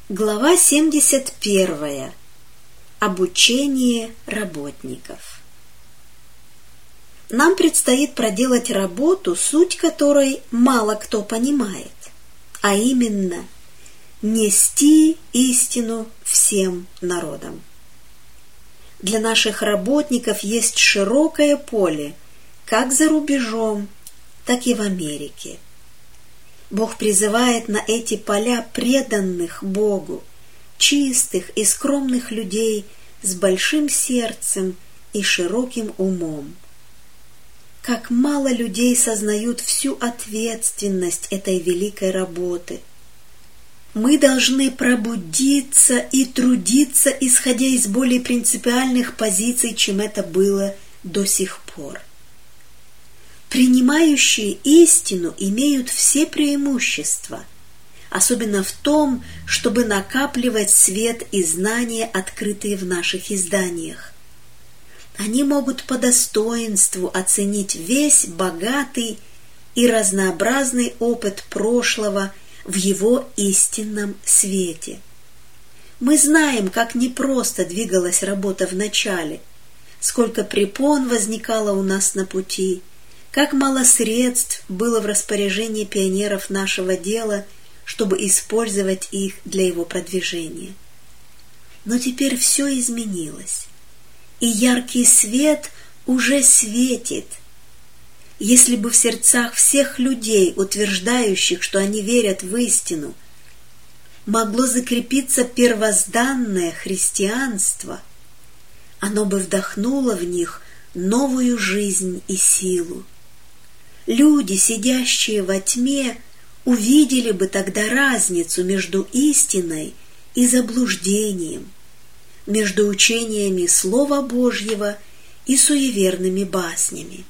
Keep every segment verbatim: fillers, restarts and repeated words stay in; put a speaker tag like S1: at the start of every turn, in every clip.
S1: Глава семьдесят первая. Обучение работников. Нам предстоит проделать работу, суть которой мало кто понимает, а именно нести истину всем народам. Для наших работников есть широкое поле, как за рубежом, так и в Америке. Бог призывает на эти поля преданных Богу, чистых и скромных людей с большим сердцем и широким умом. Как мало людей сознают всю ответственность этой великой работы. Мы должны пробудиться и трудиться, исходя из более принципиальных позиций, чем это было до сих пор. Принимающие истину имеют все преимущества, особенно в том, чтобы накапливать свет и знания, открытые в наших изданиях. Они могут по достоинству оценить весь богатый и разнообразный опыт прошлого в его истинном свете. Мы знаем, как непросто двигалась работа в начале, сколько препон возникало у нас на пути, как мало средств было в распоряжении пионеров нашего дела, чтобы использовать их для его продвижения. Но теперь все изменилось, и яркий свет уже светит. Если бы в сердцах всех людей, утверждающих, что они верят в истину, могло закрепиться первозданное христианство, оно бы вдохнуло в них новую жизнь и силу. Люди, сидящие во тьме, увидели бы тогда разницу между истиной и заблуждением, между учениями Слова Божьего и суеверными баснями.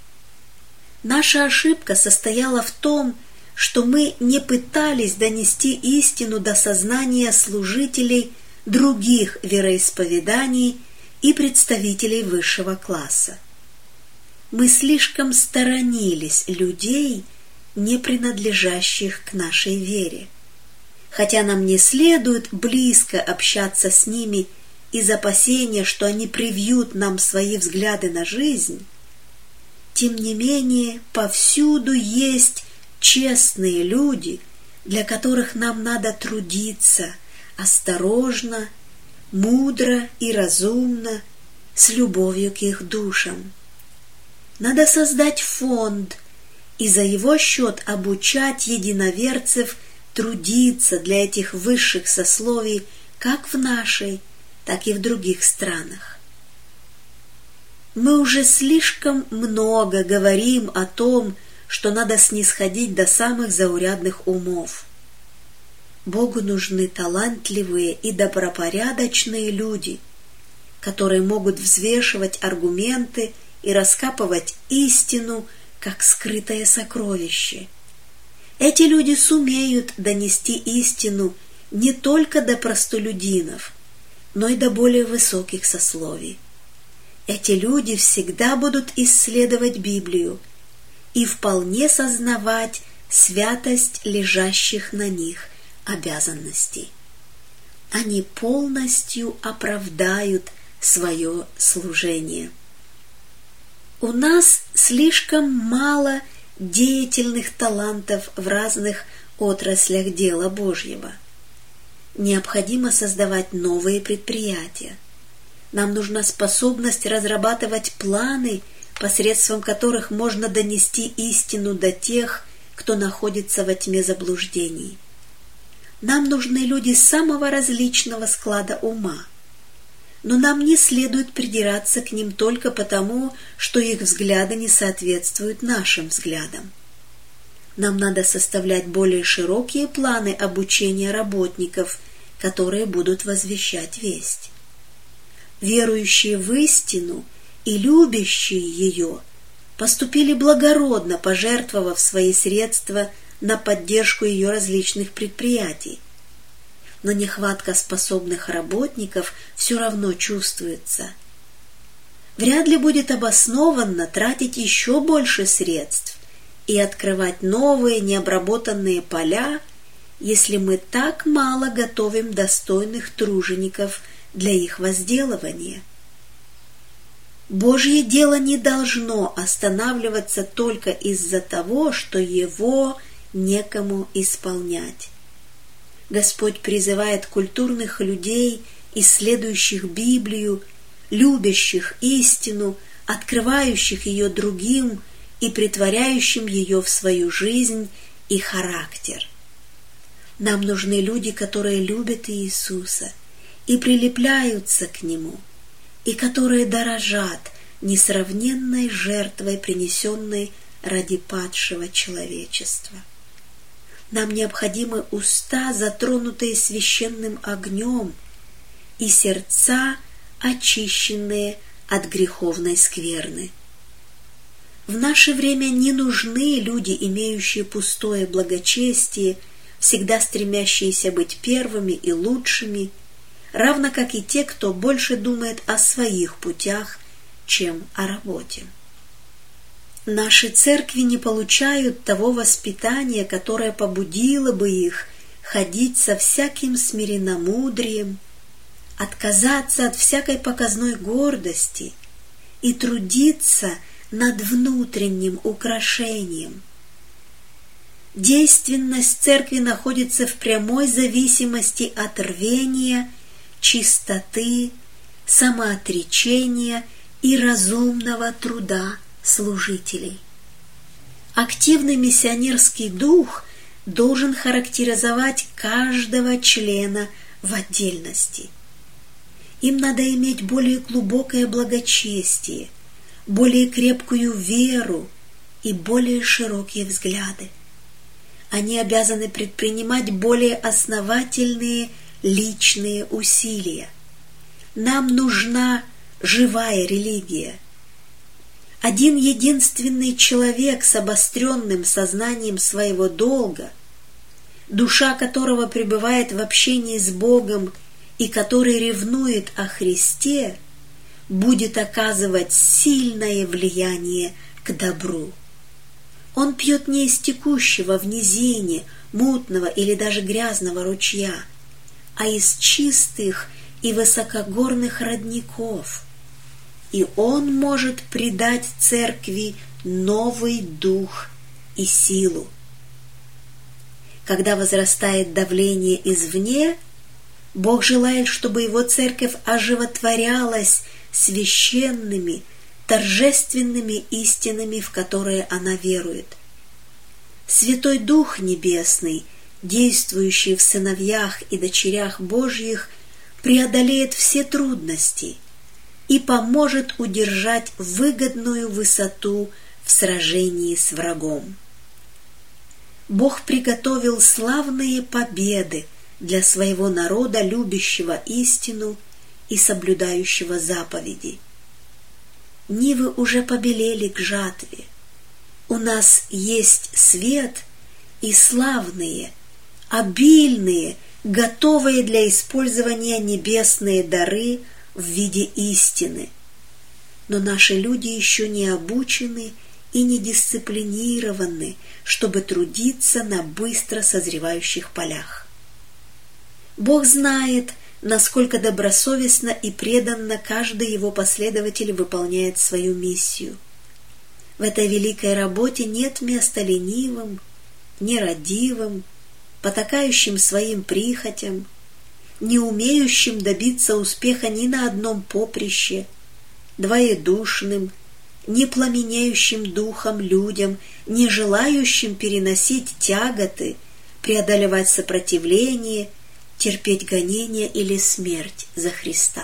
S1: Наша ошибка состояла в том, что мы не пытались донести истину до сознания служителей других вероисповеданий и представителей высшего класса. Мы слишком сторонились людей, не принадлежащих к нашей вере. Хотя нам не следует близко общаться с ними из опасения, что они привьют нам свои взгляды на жизнь, тем не менее повсюду есть честные люди, для которых нам надо трудиться осторожно, мудро и разумно, с любовью к их душам. Надо создать фонд и за его счет обучать единоверцев трудиться для этих высших сословий как в нашей, так и в других странах. Мы уже слишком много говорим о том, что надо снисходить до самых заурядных умов. Богу нужны талантливые и добропорядочные люди, которые могут взвешивать аргументы и раскапывать истину, как скрытое сокровище. Эти люди сумеют донести истину не только до простолюдинов, но и до более высоких сословий. Эти люди всегда будут исследовать Библию и вполне сознавать святость лежащих на них обязанностей. Они полностью оправдают свое служение. У нас слишком мало деятельных талантов в разных отраслях дела Божьего. Необходимо создавать новые предприятия. Нам нужна способность разрабатывать планы, посредством которых можно донести истину до тех, кто находится во тьме заблуждений. Нам нужны люди самого различного склада ума. Но нам не следует придираться к ним только потому, что их взгляды не соответствуют нашим взглядам. Нам надо составлять более широкие планы обучения работников, которые будут возвещать весть. Верующие в истину и любящие ее поступили благородно, пожертвовав свои средства на поддержку ее различных предприятий. Но нехватка способных работников все равно чувствуется. Вряд ли будет обоснованно тратить еще больше средств и открывать новые необработанные поля, если мы так мало готовим достойных тружеников для их возделывания? Божье дело не должно останавливаться только из-за того, что его некому исполнять. Господь призывает культурных людей, исследующих Библию, любящих истину, открывающих ее другим и претворяющим ее в свою жизнь и характер. Нам нужны люди, которые любят Иисуса и прилепляются к Нему, и которые дорожат несравненной жертвой, принесенной ради падшего человечества. Нам необходимы уста, затронутые священным огнем, и сердца, очищенные от греховной скверны. В наше время не нужны люди, имеющие пустое благочестие, всегда стремящиеся быть первыми и лучшими, равно как и те, кто больше думает о своих путях, чем о работе. Наши церкви не получают того воспитания, которое побудило бы их ходить со всяким смиренномудрием, отказаться от всякой показной гордости и трудиться над внутренним украшением. Действенность церкви находится в прямой зависимости от рвения, чистоты, самоотречения и разумного труда служителей. Активный миссионерский дух должен характеризовать каждого члена в отдельности. Им надо иметь более глубокое благочестие, более крепкую веру и более широкие взгляды. Они обязаны предпринимать более основательные личные усилия. Нам нужна живая религия. Один единственный человек с обостренным сознанием своего долга, душа которого пребывает в общении с Богом и который ревнует о Христе, будет оказывать сильное влияние к добру. Он пьет не из текущего в низине, мутного или даже грязного ручья, а из чистых и высокогорных родников, и он может придать церкви новый дух и силу. Когда возрастает давление извне, Бог желает, чтобы его церковь оживотворялась священными, торжественными истинами, в которые она верует. Святой Дух Небесный, действующий в сыновьях и дочерях Божьих, преодолеет все трудности и поможет удержать выгодную высоту в сражении с врагом. Бог приготовил славные победы для своего народа, любящего истину и соблюдающего заповеди. Нивы уже побелели к жатве. У нас есть свет и славные, обильные, готовые для использования небесные дары в виде истины. Но наши люди еще не обучены и не дисциплинированы, чтобы трудиться на быстро созревающих полях. Бог знает, насколько добросовестно и преданно каждый его последователь выполняет свою миссию. В этой великой работе нет места ленивым, нерадивым, потакающим своим прихотям, не умеющим добиться успеха ни на одном поприще, двоедушным, не пламенеющим духом людям, не желающим переносить тяготы, преодолевать сопротивление, терпеть гонения или смерть за Христа.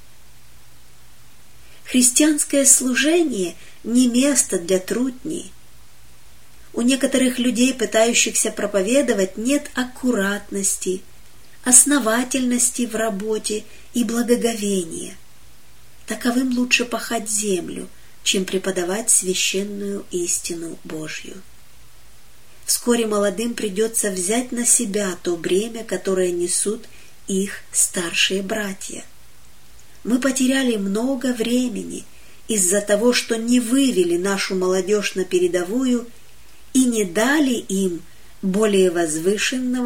S1: Христианское служение не место для трутней. У некоторых людей, пытающихся проповедовать, нет аккуратности, основательности в работе и благоговения. Таковым лучше пахать землю, чем преподавать священную истину Божью. Вскоре молодым придется взять на себя то бремя, которое несут их старшие братья. Мы потеряли много времени из-за того, что не вывели нашу молодежь на передовую и не дали им более возвышенного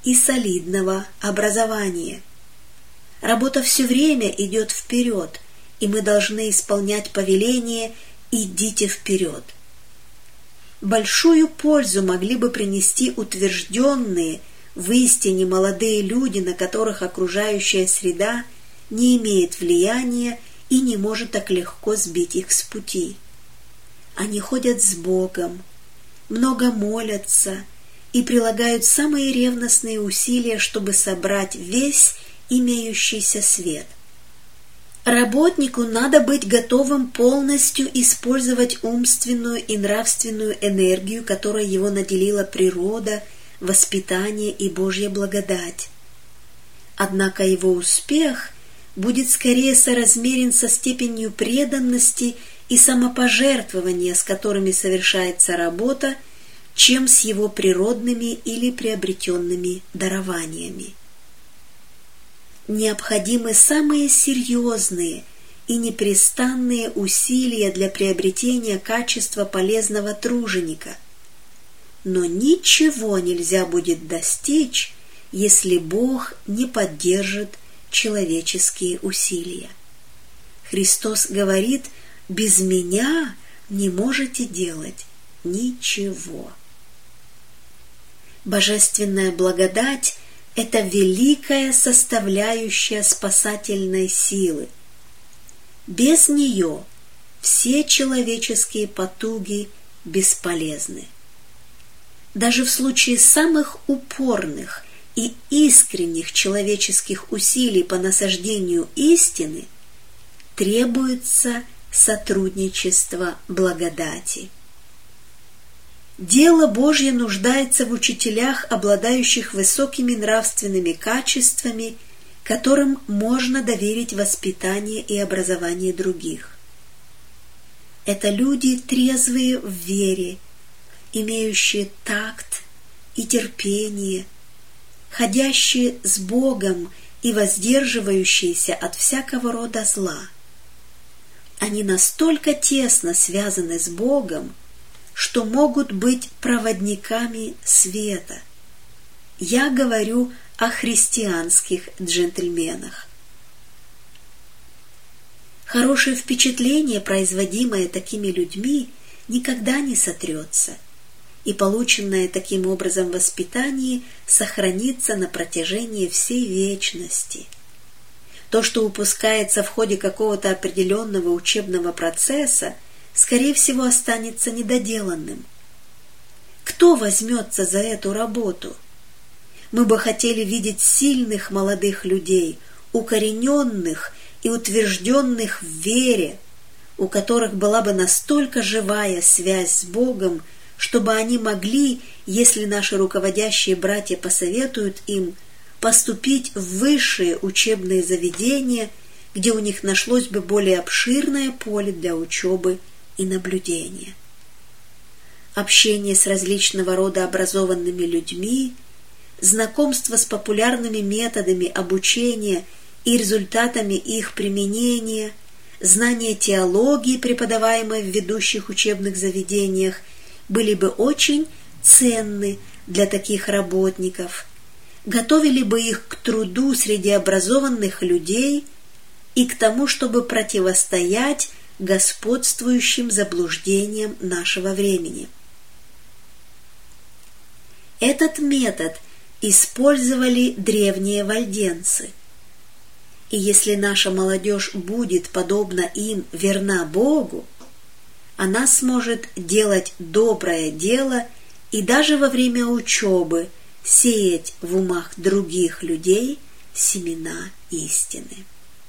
S1: и солидного образования. Работа все время идет вперед, и мы должны исполнять повеление «идите вперед». Большую пользу могли бы принести утвержденные в истине молодые люди, на которых окружающая среда не имеет влияния и не может так легко сбить их с пути. Они ходят с Богом, много молятся и прилагают самые ревностные усилия, чтобы собрать весь имеющийся свет. Работнику надо быть готовым полностью использовать умственную и нравственную энергию, которой его наделила природа, воспитание и Божья благодать. Однако его успех будет скорее соразмерен со степенью преданности и самопожертвования, с которыми совершается работа, чем с его природными или приобретенными дарованиями. Необходимы самые серьезные и непрестанные усилия для приобретения качества полезного труженика, но ничего нельзя будет достичь, если Бог не поддержит человеческие усилия. Христос говорит: «Без меня не можете делать ничего». Божественная благодать – это великая составляющая спасательной силы. Без нее все человеческие потуги бесполезны. Даже в случае самых упорных и искренних человеческих усилий по насаждению истины требуется сотрудничество благодати. Дело Божье нуждается в учителях, обладающих высокими нравственными качествами, которым можно доверить воспитание и образование других. Это люди трезвые в вере, имеющие такт и терпение, ходящие с Богом и воздерживающиеся от всякого рода зла. Они настолько тесно связаны с Богом, что могут быть проводниками света. Я говорю о христианских джентльменах. Хорошее впечатление, производимое такими людьми, никогда не сотрется, и полученное таким образом воспитание сохранится на протяжении всей вечности. То, что упускается в ходе какого-то определенного учебного процесса, скорее всего, останется недоделанным. Кто возьмется за эту работу? Мы бы хотели видеть сильных молодых людей, укорененных и утвержденных в вере, у которых была бы настолько живая связь с Богом, чтобы они могли, если наши руководящие братья посоветуют им, поступить в высшие учебные заведения, где у них нашлось бы более обширное поле для учебы и наблюдения. Общение с различного рода образованными людьми, знакомство с популярными методами обучения и результатами их применения, знание теологии, преподаваемой в ведущих учебных заведениях, были бы очень ценны для таких работников, готовили бы их к труду среди образованных людей и к тому, чтобы противостоять господствующим заблуждениям нашего времени. Этот метод использовали древние вальденцы. И если наша молодежь будет, подобно им, верна Богу, она сможет делать доброе дело и даже во время учебы сеять в умах других людей семена истины.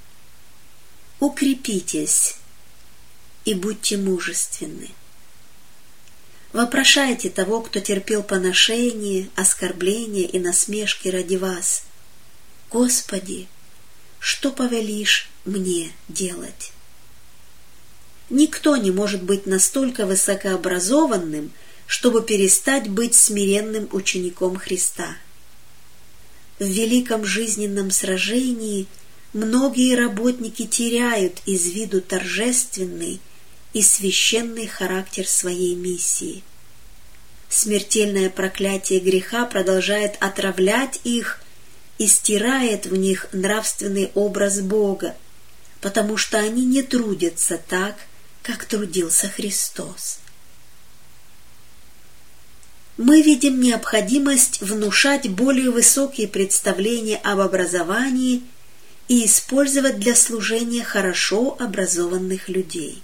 S1: Укрепитесь и будьте мужественны. Вопрошайте того, кто терпел поношение, оскорбления и насмешки ради вас: «Господи, что повелишь мне делать?» Никто не может быть настолько высокообразованным, чтобы перестать быть смиренным учеником Христа. В великом жизненном сражении многие работники теряют из виду торжественный и священный характер своей миссии. смертельное проклятие греха продолжает отравлять их и стирает в них нравственный образ Бога, потому что они не трудятся так, как трудился Христос. Мы видим необходимость внушать более высокие представления об образовании и использовать для служения хорошо образованных людей.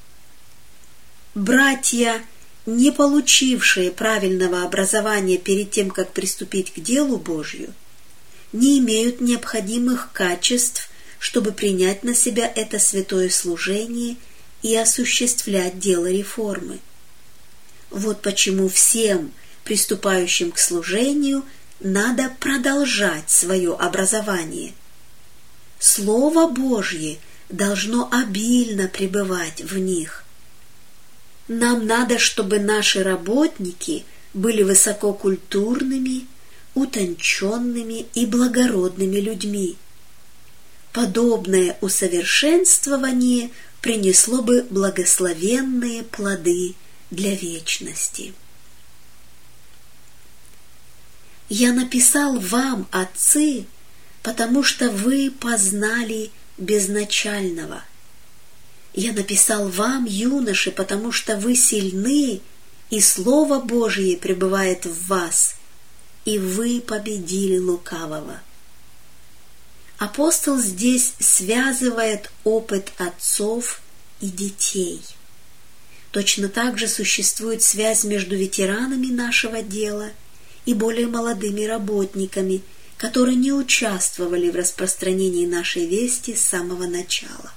S1: Братья, не получившие правильного образования перед тем, как приступить к делу Божью, не имеют необходимых качеств, чтобы принять на себя это святое служение и осуществлять дело реформы. Вот почему всем, приступающим к служению, надо продолжать свое образование. Слово Божье должно обильно пребывать в них. Нам надо, чтобы наши работники были высококультурными, утонченными и благородными людьми. Подобное усовершенствование принесло бы благословенные плоды для вечности. Я написал вам, отцы, потому что вы познали безначального. Я написал вам, юноши, потому что вы сильны, и Слово Божие пребывает в вас, и вы победили лукавого. Апостол здесь связывает опыт отцов и детей. Точно так же существует связь между ветеранами нашего дела и более молодыми работниками, которые не участвовали в распространении нашей вести с самого начала.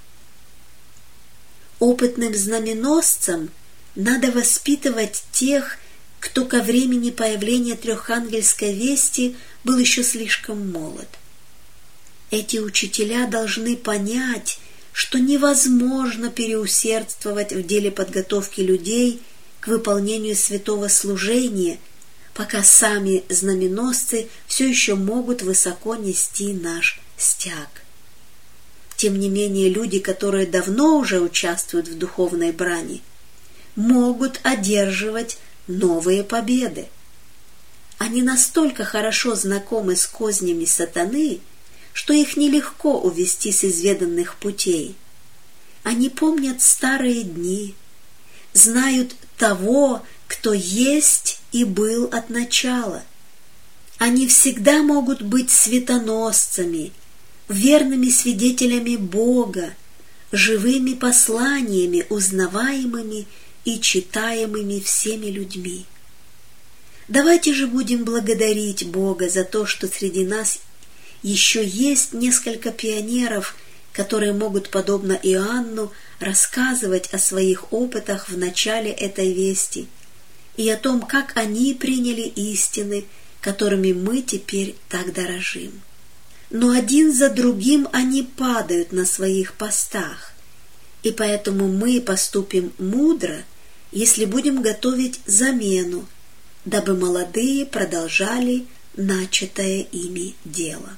S1: Опытным знаменосцам надо воспитывать тех, кто ко времени появления трехангельской вести был еще слишком молод. Эти учителя должны понять, что невозможно переусердствовать в деле подготовки людей к выполнению святого служения, пока сами знаменосцы все еще могут высоко нести наш стяг. Тем не менее, люди, которые давно уже участвуют в духовной брани, могут одерживать новые победы. Они настолько хорошо знакомы с кознями сатаны, что их нелегко увести с изведанных путей. Они помнят старые дни, знают того, кто есть и был от начала. Они всегда могут быть светоносцами, верными свидетелями Бога, живыми посланиями, узнаваемыми и читаемыми всеми людьми. Давайте же будем благодарить Бога за то, что среди нас еще есть несколько пионеров, которые могут, подобно Иоанну, рассказывать о своих опытах в начале этой вести и о том, как они приняли истины, которыми мы теперь так дорожим. Но один за другим они падают на своих постах, и поэтому мы поступим мудро, если будем готовить замену, дабы молодые продолжали начатое ими дело.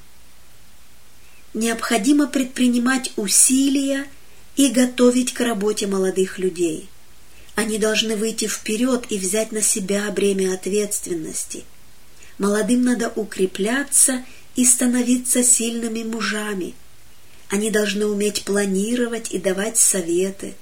S1: Необходимо предпринимать усилия и готовить к работе молодых людей. Они должны выйти вперед и взять на себя бремя ответственности. Молодым надо укрепляться и становиться сильными мужами. Они должны уметь планировать и давать советы.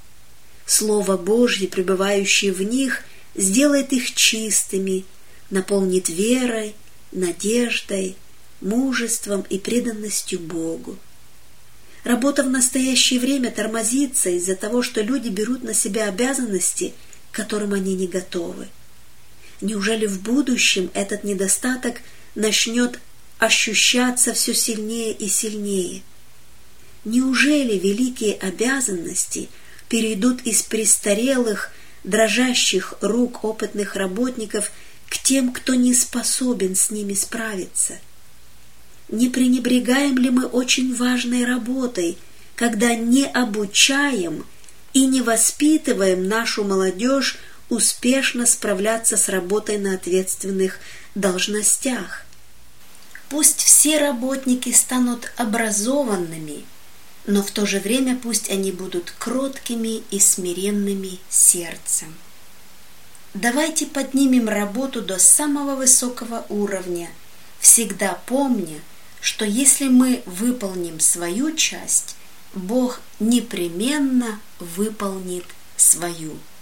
S1: Слово Божье, пребывающее в них, сделает их чистыми, наполнит верой, надеждой, мужеством и преданностью Богу. Работа в настоящее время тормозится из-за того, что люди берут на себя обязанности, к которым они не готовы. Неужели в будущем этот недостаток начнет ощущаться все сильнее и сильнее? Неужели великие обязанности перейдут из престарелых, дрожащих рук опытных работников к тем, кто не способен с ними справиться? Не пренебрегаем ли мы очень важной работой, когда не обучаем и не воспитываем нашу молодежь успешно справляться с работой на ответственных должностях? Пусть все работники станут образованными, но в то же время пусть они будут кроткими и смиренными сердцем. Давайте поднимем работу до самого высокого уровня, всегда помня, что если мы выполним свою часть, Бог непременно выполнит свою.